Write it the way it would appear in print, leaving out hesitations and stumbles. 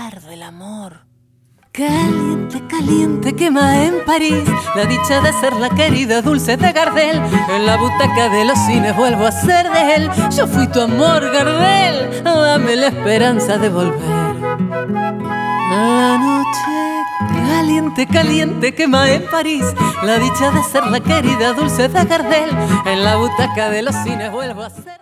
hablar del amor. Caliente, caliente, quema en París la dicha de ser la querida Dulce de Gardel. En la butaca de los cines vuelvo a ser de él. Yo fui tu amor, Gardel, dame la esperanza de volver. La noche caliente, caliente, quema en París la dicha de ser la querida Dulce de Gardel. En la butaca de los cines vuelvo a ser